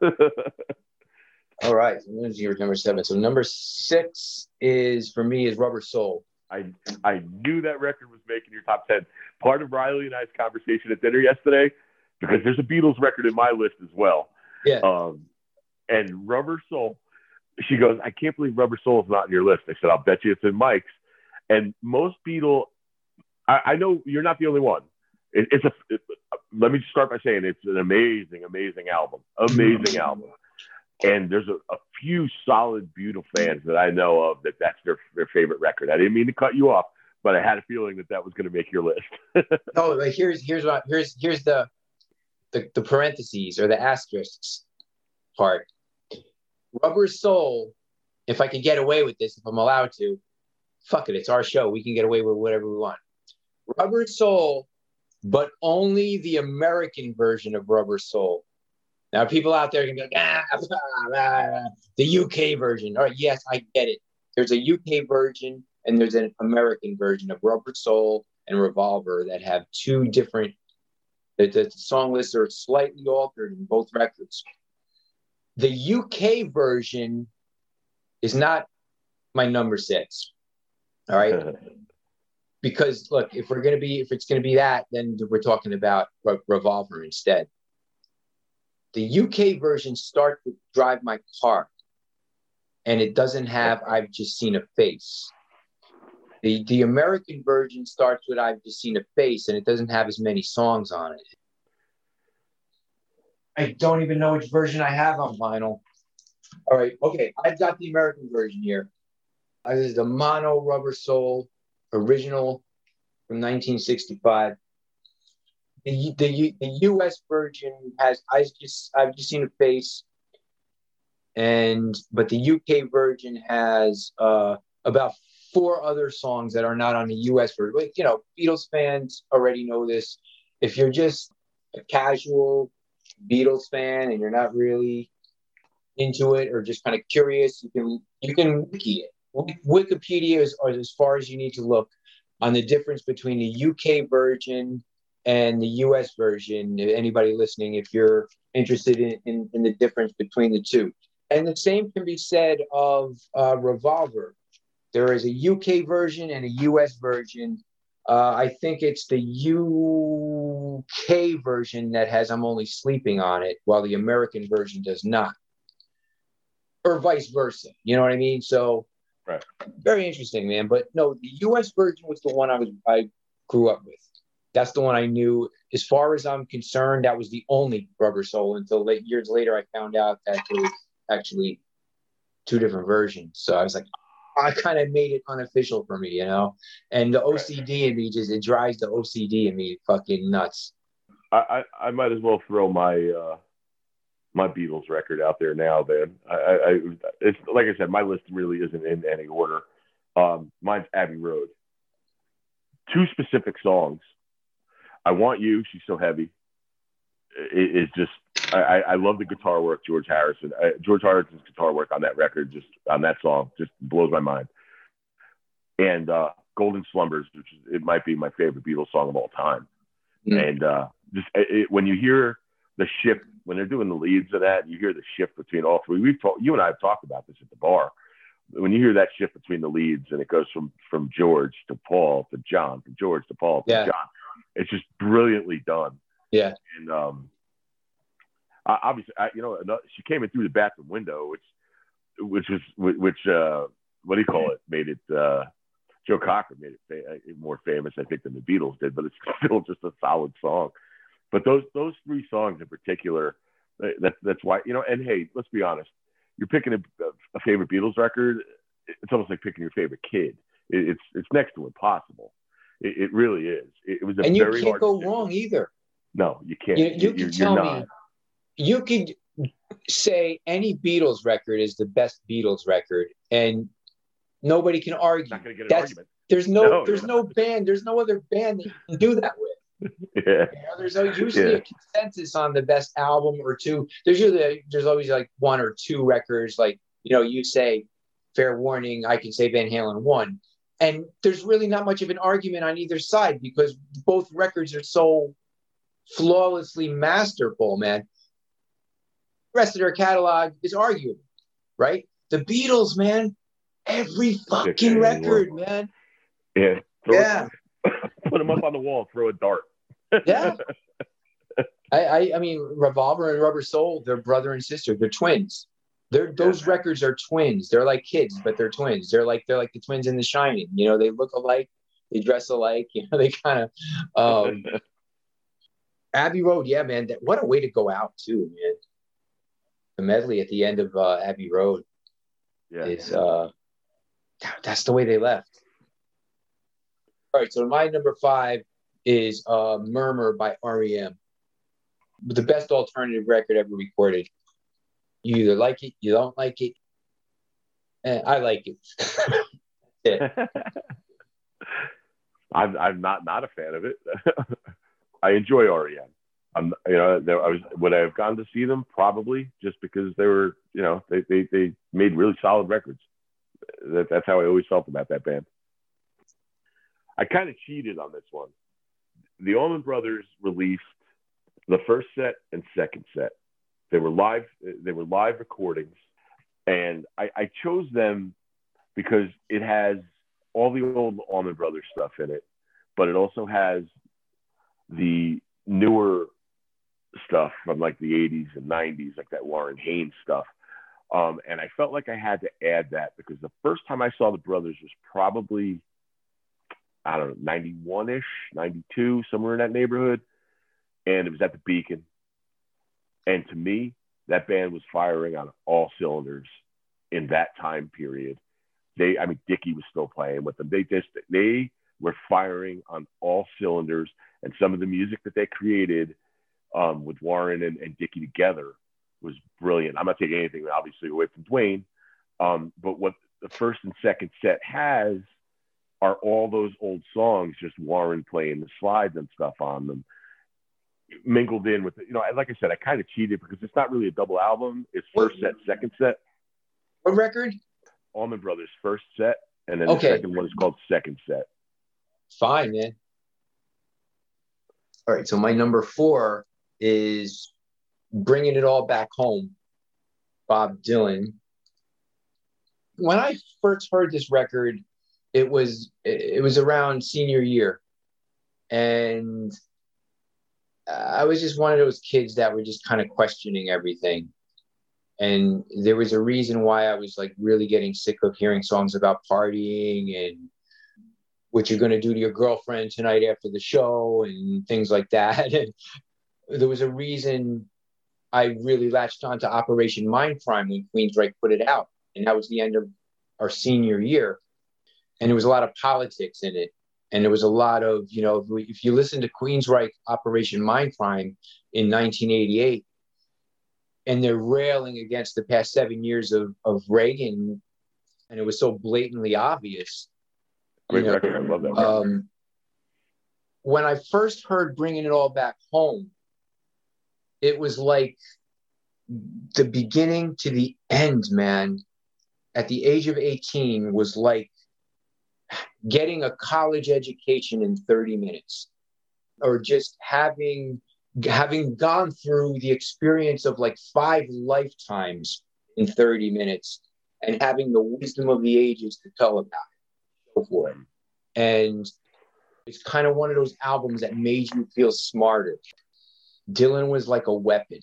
All right, so what is your number seven? So number six is for me is Rubber Soul. I I knew that record was making your top ten. Part of Riley and I's conversation at dinner yesterday, because there's a Beatles record in my list as well. Yeah. Um, and Rubber Soul, she goes, I can't believe Rubber Soul is not in your list. I said, I'll bet you it's in Mike's. And most Beatles, I, I know you're not the only one. It, it's a. It, let me just start by saying it's an amazing, amazing album. Amazing album. And there's a, a few solid Beatles fans that I know of that that's their, their favorite record. I didn't mean to cut you off, but I had a feeling that that was going to make your list. No, but here's here's what here's here's the, the the parentheses or the asterisks part. Rubber Soul, if I could get away with this, if I'm allowed to, fuck it, it's our show. We can get away with whatever we want. Rubber Soul, but only the American version of Rubber Soul. Now, people out there can be like, ah, ah, ah, the U K version. All right, yes, I get it. There's a U K version and there's an American version of Rubber Soul and Revolver that have two different, the, the song lists are slightly altered in both records. The U K version is not my number six. All right. Because look, if we're going to be, if it's going to be that, then we're talking about Re- Revolver instead. The U K version starts with Drive My Car, and it doesn't have I've Just Seen a Face. The, the American version starts with I've Just Seen a Face, and it doesn't have as many songs on it. I don't even know which version I have on vinyl. All right, okay, I've got the American version here. Uh, This is the Mono Rubber Soul original from nineteen sixty-five. The, the, the U S version has I just I've just seen a face, and but the U K version has uh, about four other songs that are not on the U S version. Like, you know, Beatles fans already know this. If you're just a casual Beatles fan and you're not really into it or just kind of curious, you can you can wiki it. Wikipedia is as far as you need to look on the difference between the U K version and the U S version. Anybody listening, if you're interested in, in, in the difference between the two. And the same can be said of uh, Revolver. There is a U K version and a U S version. Uh, I think it's the U K version that has I'm Only Sleeping on it, while the American version does not. Or vice versa. You know what I mean? So right. Very interesting, man. But no, the U S version was the one I was I grew up with. That's the one I knew. As far as I'm concerned, that was the only Rubber Soul until late, years later I found out that there was actually two different versions. So I was like, I kind of made it unofficial for me, you know? And the O C D in me just, it drives the O C D in me fucking nuts. I, I, I might as well throw my uh, my Beatles record out there now, man. I, I, it's like I said, my list really isn't in any order. Um, mine's Abbey Road. Two specific songs. I Want You, She's So Heavy. It, it's just, I, I love the guitar work, George Harrison. I, George Harrison's guitar work on that record, just on that song, just blows my mind. And uh, Golden Slumbers, which is, it might be my favorite Beatles song of all time. Mm. And uh, just it, when you hear the shift, when they're doing the leads of that, you hear the shift between all three. We've talked, you and I have talked about this at the bar. When you hear that shift between the leads and it goes from from George to Paul to John, from George to Paul to yeah. John, it's just brilliantly done. Yeah. And um, obviously, I, you know, she came in through the bathroom window, which, which was, which, uh, what do you call it? Made it, uh, Joe Cocker made it fa- more famous, I think, than the Beatles did, but it's still just a solid song. But those, those three songs in particular, that, that's why, you know, and hey, let's be honest, you're picking a, a favorite Beatles record. It's almost like picking your favorite kid. It, it's, it's next to impossible. It, it really is. It, it was a and you very can't hard go decision. wrong either. No, you can't. You, you you, can tell you're me, not. you could say any Beatles record is the best Beatles record, and nobody can argue. Not going to get an That's, argument. There's no, no there's no not. band, there's no other band that you can do that with. Yeah. You know, there's a, usually yeah. a consensus on the best album or two. There's usually there's always like one or two records. Like, you know, you say Fair Warning, I can say Van Halen won. And there's really not much of an argument on either side because both records are so flawlessly masterful, man. The rest of their catalog is arguable, right? The Beatles, man, every fucking record, man. Yeah. Throw yeah. It, put them up on the wall, throw a dart. Yeah. I, I I mean, Revolver and Rubber Soul, they're brother and sister. They're twins. They're, those yeah, records are twins. They're like kids, but they're twins. They're like they're like the twins in The Shining. You know, they look alike, they dress alike. You know, they kind of. Um, Abbey Road, yeah, man. That, what a way to go out, too, man. the medley at the end of uh, Abbey Road Yeah. is uh, that's the way they left. All right, so my number five is uh, Murmur by R E M. The best alternative record ever recorded. You either like it, you don't like it. Eh, I like it. Yeah. I'm I'm not not a fan of it. I enjoy R E M. I'm you know there, I was would I have gone to see them probably just because they were you know they they, they made really solid records. That, that's how I always felt about that band. I kind of cheated on this one. The Allman Brothers released the first set and second set. They were live. They were live recordings, and I, I chose them because it has all the old Allman Brothers stuff in it, but it also has the newer stuff from like the eighties and nineties, like that Warren Haynes stuff. Um, and I felt like I had to add that because the first time I saw the Brothers was probably, I don't know, ninety-one-ish, ninety-two, somewhere in that neighborhood. And it was at the Beacon. And to me, that band was firing on all cylinders in that time period. They, I mean, Dickie was still playing with them. They just, they were firing on all cylinders. And some of the music that they created um, with Warren and, and Dickie together was brilliant. I'm not taking anything, obviously, away from Duane. Um, but what the first and second set has are all those old songs, just Warren playing the slides and stuff on them, mingled in with, you know, like I said, I kind of cheated because it's not really a double album. It's first set, second set. What record? Allman Brothers first set, and then okay. The second one is called second set. Fine, man. All right, so my number four is Bringing It All Back Home, Bob Dylan. When I first heard this record, it was it was around senior year, and I was just one of those kids that were just kind of questioning everything. And there was a reason why I was like really getting sick of hearing songs about partying and what you're going to do to your girlfriend tonight after the show and things like that. And there was a reason I really latched on to Operation Mindcrime when Queensryche put it out. And that was the end of our senior year. And there was a lot of politics in it. And there was a lot of, you know, if, if you listen to Queensryche Operation Mindcrime in nineteen eighty-eight, and they're railing against the past seven years of, of Reagan, and it was so blatantly obvious. Great you know, record. I love that record. Um, when I first heard Bringing It All Back Home, it was like the beginning to the end, man. At the age of eighteen was like getting a college education in thirty minutes, or just having having gone through the experience of like five lifetimes in thirty minutes and having the wisdom of the ages to tell about it, so for it. And it's kind of one of those albums that made you feel smarter. Dylan was like a weapon.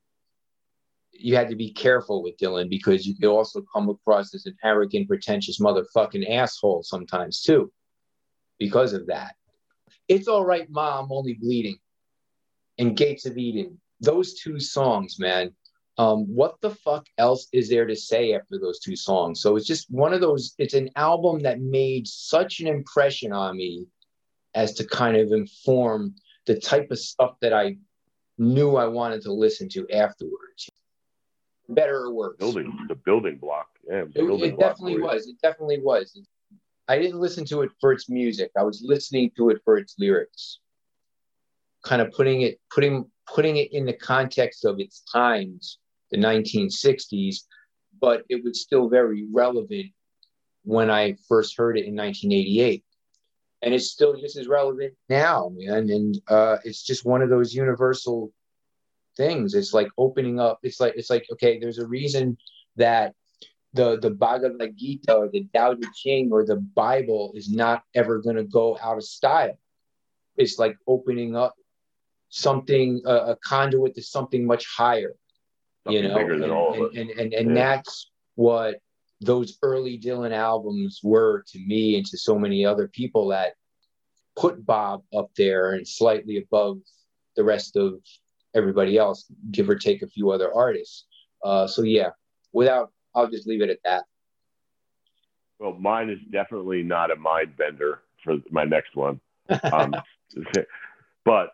You had to be careful with Dylan because you could also come across as an arrogant, pretentious motherfucking asshole sometimes too, because of that. It's All Right, Ma, I'm Only Bleeding, and Gates of Eden. Those two songs, man. Um, what the fuck else is there to say after those two songs? So it's just one of those, it's an album that made such an impression on me as to kind of inform the type of stuff that I knew I wanted to listen to afterwards. Better or worse. Building, the building block. Yeah, it, it, it definitely was. It definitely was. I didn't listen to it for its music. I was listening to it for its lyrics. Kind of putting it, putting, putting it in the context of its times, the nineteen sixties, but it was still very relevant when I first heard it in nineteen eighty-eight. And it's still just as relevant now, man. And uh, it's just one of those universal things. It's like opening up. It's like, it's like, okay, there's a reason that the, the Bhagavad Gita or the Tao Te Ching or the Bible is not ever going to go out of style. It's like opening up something, uh, a conduit to something much higher, something you know, bigger than and, all of and, us. and, and, and yeah. that's what those early Dylan albums were to me and to so many other people that put Bob up there and slightly above the rest of everybody else, give or take a few other artists. Uh, so yeah, without, I'll just leave it at that. Well, mine is definitely not a mind bender for my next one. Um, but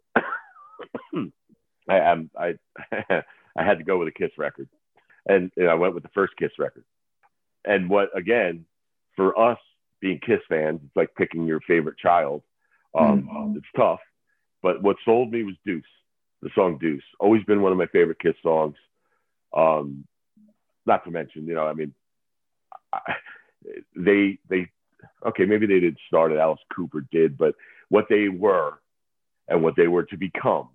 I am I I had to go with a Kiss record, and you know, I went with the first Kiss record. And what again, for us being Kiss fans, it's like picking your favorite child. Um, mm-hmm. It's tough, but what sold me was Deuce, the song Deuce. Always been one of my favorite Kiss songs. Um, not to mention, you know, I mean, I, they they okay, maybe they didn't start it. Alice Cooper did, but what they were and what they were to become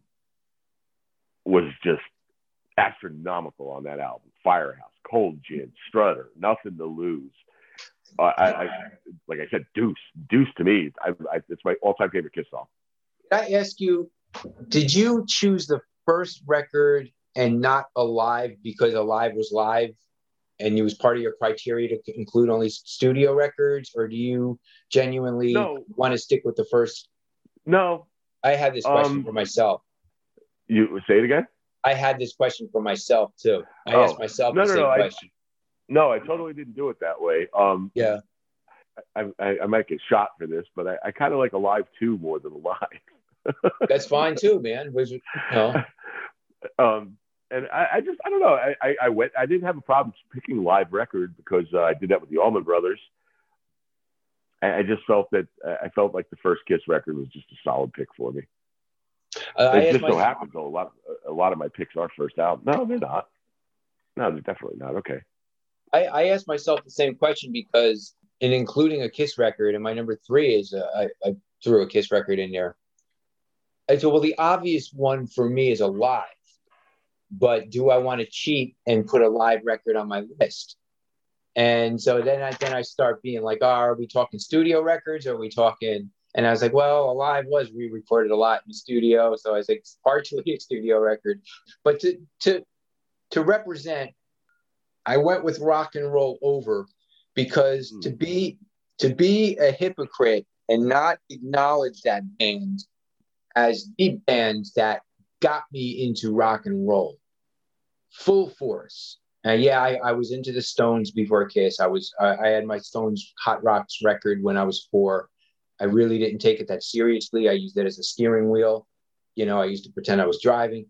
was just astronomical on that album. Firehouse, Cold Gin, Strutter, Nothing to Lose. Uh, I, I, like I said, Deuce. Deuce to me, I, I, it's my all-time favorite Kiss song. Can I ask you, did you choose the first record and not Alive because Alive was live and it was part of your criteria to include only studio records, or do you genuinely no. want to stick with the first? No. I had this question um, for myself. You say it again? I had this question for myself too. I oh. asked myself no, the no, same no, question. I, no, I totally didn't do it that way. Um, yeah. I, I, I might get shot for this, but I, I kind of like Alive two more than Alive. That's fine too, man. Was, you know. um, and I, I just, I don't know. I, I, I went, I didn't have a problem picking a live record because uh, I did that with the Allman Brothers. I, I just felt that I felt like the first Kiss record was just a solid pick for me. Uh, it just so happens though, a lot, a lot of my picks are first album. No, they're not. No, they're definitely not. Okay. I, I asked myself the same question because in including a Kiss record, and my number three is uh, I, I threw a Kiss record in there. I said, well, the obvious one for me is Alive, but do I want to cheat and put a live record on my list? And so then I then I start being like, oh, are we talking studio records? Or are we talking? And I was like, well, Alive was re-recorded a lot in the studio, so I was like, it's partially a studio record. But to to to represent, I went with Rock and Roll Over because mm. to be to be a hypocrite and not acknowledge that band as the band that got me into rock and roll full force. And yeah, I, I was into the Stones before Kiss. I was I, I had my Stones Hot Rocks record when I was four. I really didn't take it that seriously. I used it as a steering wheel. You know, I used to pretend I was driving.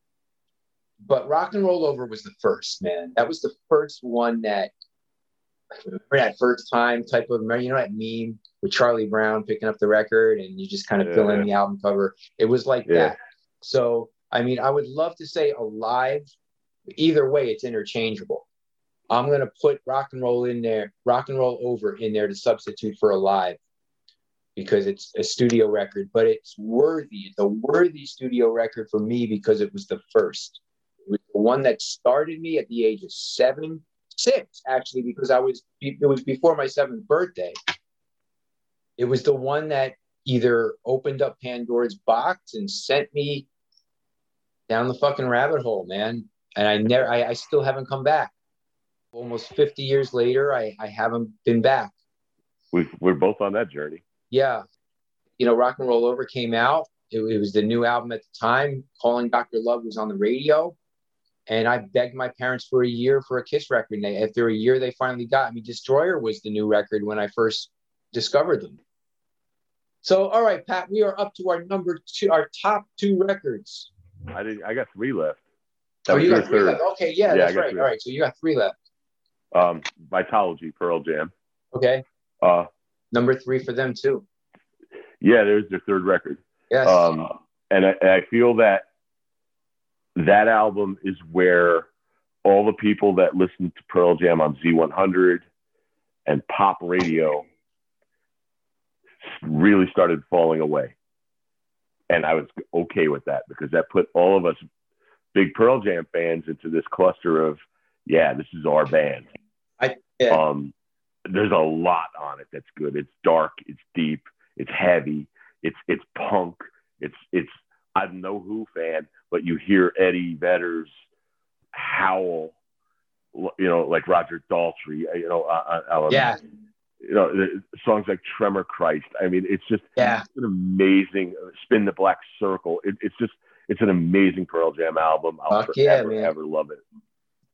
But Rock and Roll Over was the first, man. That was the first one that, remember that first time type of, you know that meme with Charlie Brown picking up the record and you just kind of yeah. fill in the album cover? It was like yeah. that. So, I mean, I would love to say Alive. Either way, it's interchangeable. I'm going to put Rock and Roll in there, Rock and Roll Over in there to substitute for Alive because it's a studio record, but it's worthy. It's a worthy studio record for me because it was the first. It was the one that started me at the age of seven, six, actually, because I was, it was before my seventh birthday. It was the one that either opened up Pandora's box and sent me down the fucking rabbit hole, man. And I never, I, I still haven't come back. Almost fifty years later, I, I haven't been back. We've, we're both on that journey. Yeah. You know, Rock and Roll Over came out. It, it was the new album at the time. Calling Doctor Love was on the radio. And I begged my parents for a year for a Kiss record. And they, after a year, they finally got me. Destroyer was the new record when I first discovered them. So, all right, Pat, we are up to our number two, our top two records. I did. I got three left. That oh, was you your got three third. left. Okay, yeah, yeah that's right. Three. All right, so you got three left. Um, Vitalogy, Pearl Jam. Okay. Uh, number three for them too. Yeah, there's their third record. Yes. Um, and I, and I feel that that album is where all the people that listened to Pearl Jam on Z one hundred and pop radio really started falling away. And I was okay with that because that put all of us big Pearl Jam fans into this cluster of, yeah, this is our band. I, yeah. Um, there's a lot on it that's good. It's dark, it's deep, it's heavy, it's it's punk, it's it's I'm no Who fan, but you hear Eddie Vedder's howl, you know, like Roger Daltrey, you know, uh, uh, yeah, you know, songs like Tremor Christ. I mean, it's just yeah. it's an amazing Spin the Black Circle. It, it's just it's an amazing Pearl Jam album. I'll Fuck forever yeah, man. ever love it.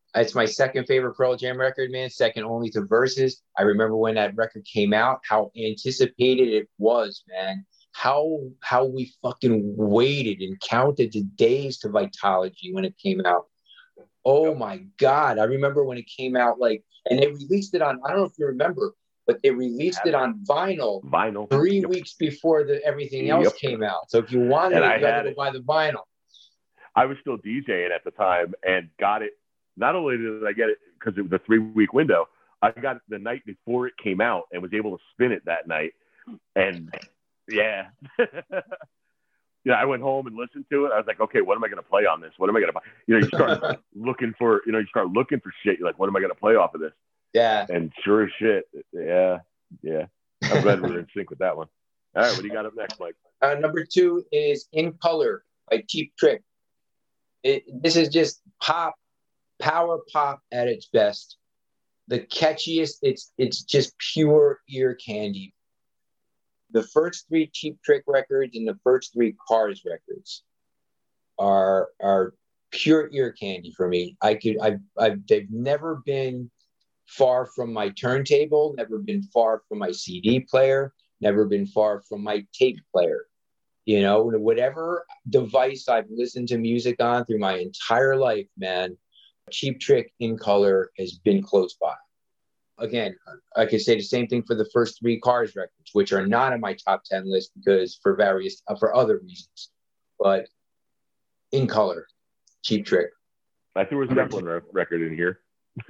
It's my second favorite Pearl Jam record, man. Second only to Versus. I remember when that record came out, how anticipated it was, man. How how we fucking waited and counted the days to Vitology when it came out. Oh my God. I remember when it came out, like, and they released it on, I don't know if you remember, but they released it on vinyl Vinyl. three Yep. weeks before the everything else Yep. came out. So if you wanted And it, I you had had to go it. buy the vinyl. I was still DJing at the time and got it. Not only did I get it because it was a three-week window, I got it the night before it came out and was able to spin it that night. And yeah. Yeah, I went home and listened to it. I was like, okay, what am I going to play on this? What am I going to buy? You know, you start looking for, you know, you start looking for shit. You're like, what am I going to play off of this? Yeah. And sure as shit, yeah, yeah. I'm glad we were in sync with that one. All right, what do you got up next, Mike? Uh, number two is In Color by Cheap Trick. It, this is just pop, power pop at its best. The catchiest, it's it's just pure ear candy. The first three Cheap Trick records and the first three Cars records are are pure ear candy for me. I could I've I've they've never been far from my turntable, never been far from my C D player, never been far from my tape player. You know, whatever device I've listened to music on through my entire life, man, Cheap Trick In Color has been close by. Again, I could say the same thing for the first three Cars records, which are not on my top ten list because for various, uh, for other reasons. But In Color, Cheap Trick. I threw a Zeppelin re- record in here.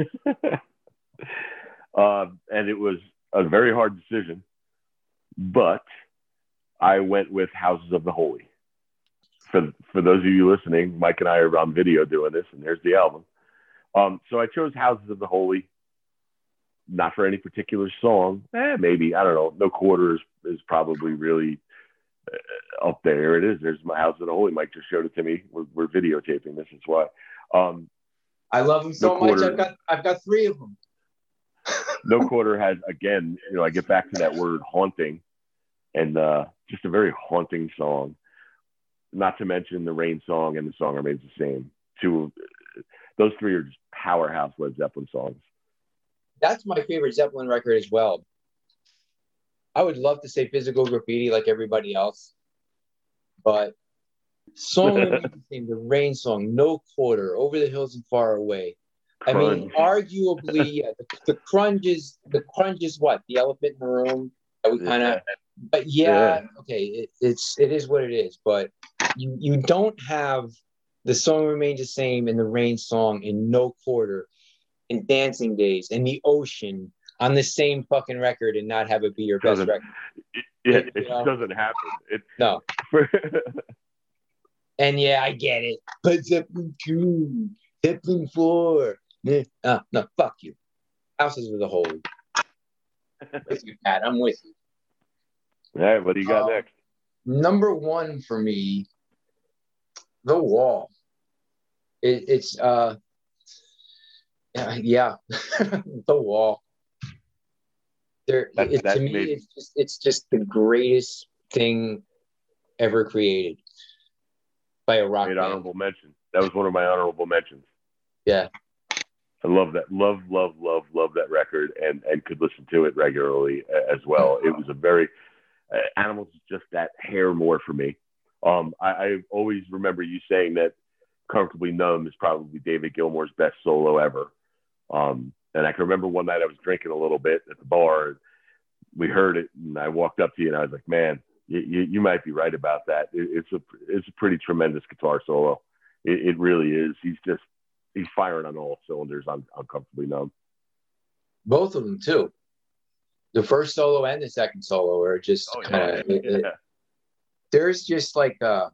uh, and it was a very hard decision, but I went with Houses of the Holy. For for those of you listening, Mike and I are on video doing this, and there's the album. Um, so I chose Houses of the Holy. Not for any particular song. Eh, maybe. I don't know. No Quarter is, is probably really uh, up there. It is. There's my House of the Holy. Mike just showed it to me. We're, we're videotaping this. Is why. Um, I love them so no much. Quarter, I've got I've got three of them. No Quarter has, again, you know, I get back to that word haunting, and uh, just a very haunting song. Not to mention the Rain song and the song remains the same. Two, those three are just powerhouse Led Zeppelin songs. That's my favorite Zeppelin record as well. I would love to say Physical Graffiti like everybody else, but song remains the same. The Rain song, No Quarter, Over the Hills and Far Away. I mean, arguably, yeah, the, the crunge is the crunge is what the elephant in the room that we kind of. Yeah. But yeah, yeah. okay, it, it's it is what it is. But you you don't have the song remains the same in the Rain song in No Quarter, in Dancing Days, in The Ocean on the same fucking record and not have it be your best record. It, it, it, it just doesn't happen. It, no. And yeah, I get it. But Zeppelin two, Zeppelin four. Uh, no, fuck you. Houses of the Holy. With you, Pat. I'm with you. All right, what do you got uh, next? Number one for me, The Wall. It, it's uh, yeah, The Wall. There, that, it, that to me, made... it's just it's just the greatest thing ever created by a rock made band. Honorable mention. That was one of my honorable mentions. Yeah. I love that. Love, love, love, love that record, and and could listen to it regularly as well. It was a very uh, Animals is just that hair more for me. Um, I, I always remember you saying that Comfortably Numb is probably David Gilmour's best solo ever. Um, and I can remember one night I was drinking a little bit at the bar. We heard it, and I walked up to you, and I was like, "Man, you, you, you might be right about that. It, it's a it's a pretty tremendous guitar solo. It, it really is. He's just he's firing on all cylinders on, on Comfortably Numb. Both of them too. The first solo and the second solo are just oh, kind of. Yeah. Yeah. There's just like uh,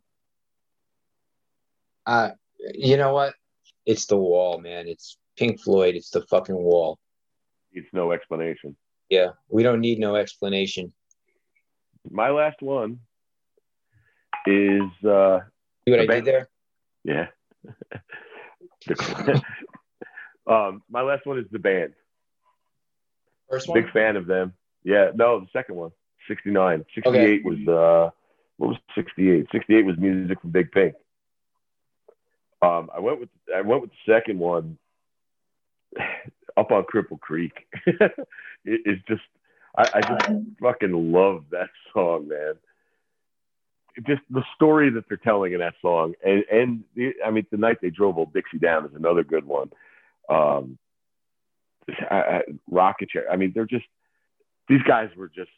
uh, you know what? It's The Wall, man. It's Pink Floyd. It's the fucking Wall. It's no explanation. Yeah, we don't need no explanation. My last one is uh, see what I band. did there? Yeah. um, my last one is The Band. First one? Big fan of them. Yeah, no, the second one, sixty-nine. sixty-eight okay. was, uh, what was sixty-eight? sixty-eight was Music from Big Pink. Um, I went with I went with the second one Up on Cripple Creek. it, it's just, I, I just fucking love that song, man. Just the story that they're telling in that song, and and the, I mean, the night they drove Old Dixie down is another good one. Um, I, I, Rocket Chair. I mean, they're just these guys were just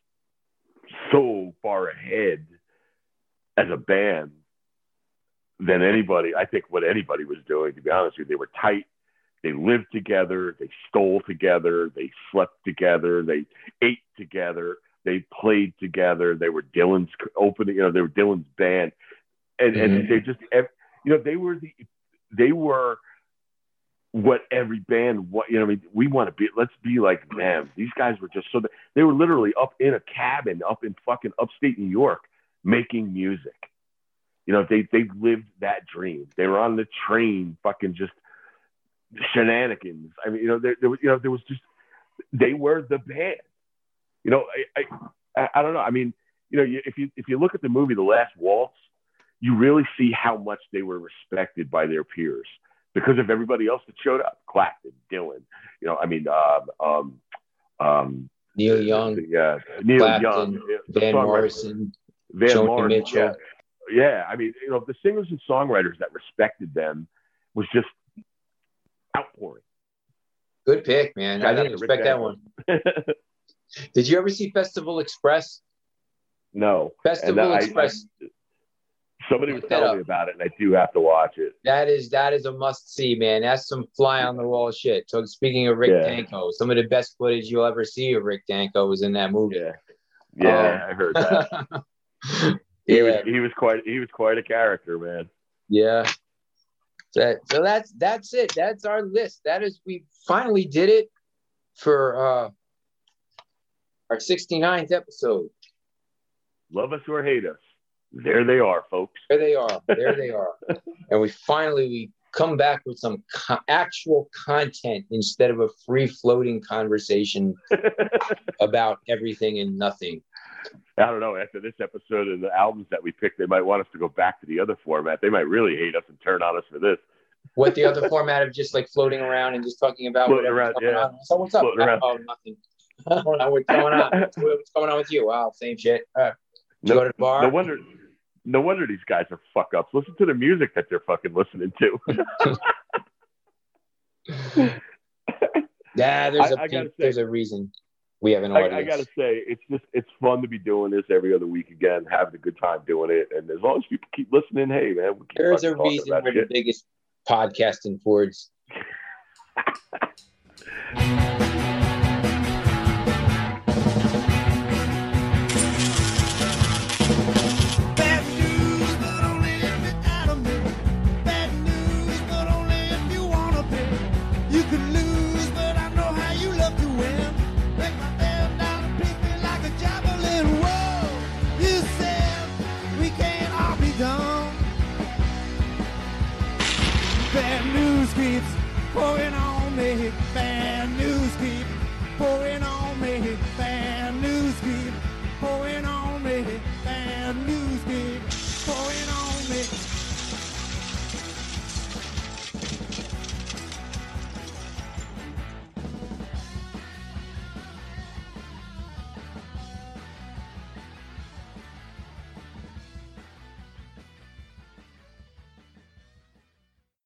so far ahead as a band than anybody. I think what anybody was doing. To be honest with you, they were tight. They lived together. They stole together. They slept together. They ate together. They played together. They were Dylan's opening, you know, they were Dylan's band. And, mm-hmm. and they just, you know, they were the, they were what every band, what, you know, I mean, we want to be, let's be like them. These guys were just so, they were literally up in a cabin up in fucking upstate New York making music. You know, they, they lived that dream. They were on the train, fucking just shenanigans. I mean, you know, there, there was, you know, there was just, they were the band. You know, I, I I don't know. I mean, you know, if you if you look at the movie The Last Waltz, you really see how much they were respected by their peers because of everybody else that showed up. Clapton, Dylan, you know, I mean, um, um, um, Neil Young, yeah, Neil Clapton, Young, Van Morrison, Van Joni Morrison, Mitchell. Yeah. yeah, I mean, you know, the singers and songwriters that respected them was just outpouring. Good pick, man. I didn't expect that one. Did you ever see Festival Express? No. Festival I, Express. I, somebody was telling me about it, and I do have to watch it. That is that is a must see, man. That's some fly on the wall shit. So speaking of Rick yeah. Danko, some of the best footage you'll ever see of Rick Danko was in that movie. Yeah, yeah, um, I heard that. he yeah. was he was quite he was quite a character, man. Yeah. So, so that's that's it. That's our list. That is, we finally did it for uh our sixty-ninth episode. Love us or hate us, there they are, folks. There they are. There they are. And we finally we come back with some co- actual content instead of a free-floating conversation about everything and nothing. I don't know. After this episode and the albums that we picked, they might want us to go back to the other format. They might really hate us and turn on us for this. What, the other format of just like floating around and just talking about floating whatever's around, going yeah. on? So what's up? Oh, nothing. I don't know what's going on. What's, what's going on with you? Wow, same shit. Uh, no, go to the bar. No wonder. No wonder these guys are fuck ups. Listen to the music that they're fucking listening to. Yeah, there's a I, I say, there's a reason we have an audience. I, I gotta say, it's just it's fun to be doing this every other week again, having a good time doing it, and as long as people keep listening, hey man, we keep there's a reason we're shit. The biggest podcast in Fords.